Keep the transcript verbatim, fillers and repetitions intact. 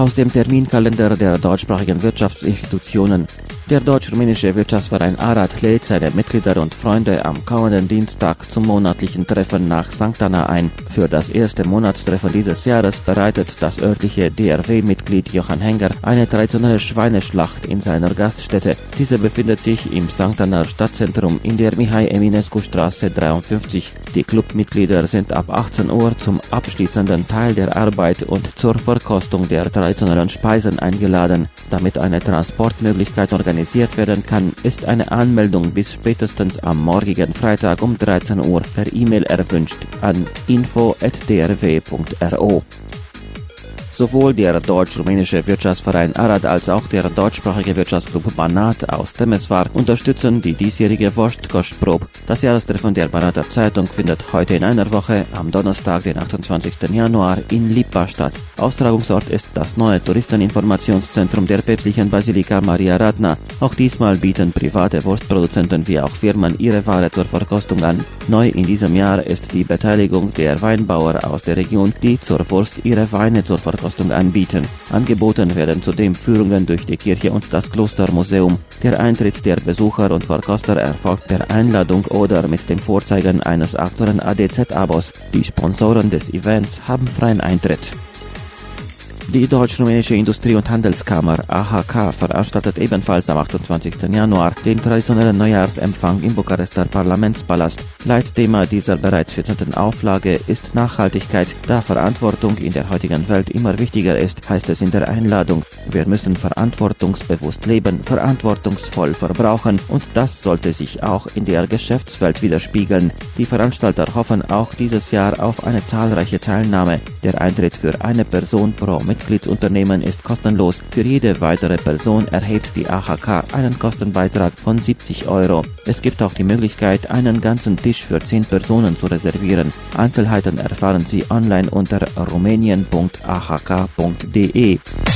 Aus dem Terminkalender der deutschsprachigen Wirtschaftsinstitutionen. Der deutsch-rumänische Wirtschaftsverein ARAD lädt seine Mitglieder und Freunde am kommenden Dienstag zum monatlichen Treffen nach Sankt Anna ein. Für das erste Monatstreffen dieses Jahres bereitet das örtliche D R W-Mitglied Johann Henger eine traditionelle Schweineschlacht in seiner Gaststätte. Diese befindet sich im Sankt Anna Stadtzentrum in der Mihai-Eminescu-Straße dreiundfünfzig. Die Clubmitglieder sind ab achtzehn Uhr zum abschließenden Teil der Arbeit und zur Verkostung der traditionellen Speisen eingeladen. Damit eine Transportmöglichkeit organisiert werden kann, ist eine Anmeldung bis spätestens am morgigen Freitag um dreizehn Uhr per E-Mail erwünscht an info at d r w punkt r o. Sowohl der deutsch-rumänische Wirtschaftsverein ARAD als auch der deutschsprachige Wirtschaftsclub Banat aus Temeswar unterstützen die diesjährige Wurstkoschprobe. Das Jahrestreffen der Banater Zeitung findet heute in einer Woche am Donnerstag, den achtundzwanzigsten Januar, in Lipa statt. Austragungsort ist das neue Touristeninformationszentrum der päpstlichen Basilika Maria Radna. Auch diesmal bieten private Wurstproduzenten wie auch Firmen ihre Ware zur Verkostung an. Neu in diesem Jahr ist die Beteiligung der Weinbauer aus der Region, die zur Wurst ihre Weine zur Verkostung anbieten. Angeboten werden zudem Führungen durch die Kirche und das Klostermuseum. Der Eintritt der Besucher und Verkoster erfolgt per Einladung oder mit dem Vorzeigen eines aktuellen A D Z-Abos. Die Sponsoren des Events haben freien Eintritt. Die Deutsch-Rumänische Industrie- und Handelskammer A H K veranstaltet ebenfalls am achtundzwanzigsten Januar den traditionellen Neujahrsempfang im Bukarester Parlamentspalast. Leitthema dieser bereits vierzehnten Auflage ist Nachhaltigkeit. Da Verantwortung in der heutigen Welt immer wichtiger ist, heißt es in der Einladung: Wir müssen verantwortungsbewusst leben, verantwortungsvoll verbrauchen, und das sollte sich auch in der Geschäftswelt widerspiegeln. Die Veranstalter hoffen auch dieses Jahr auf eine zahlreiche Teilnahme. Der Eintritt für eine Person pro Mitgliedsunternehmen ist kostenlos. Für jede weitere Person erhebt die A H K einen Kostenbeitrag von siebzig Euro. Es gibt auch die Möglichkeit, einen ganzen Tisch für zehn Personen zu reservieren. Einzelheiten erfahren Sie online unter rumänien punkt a h k punkt d e.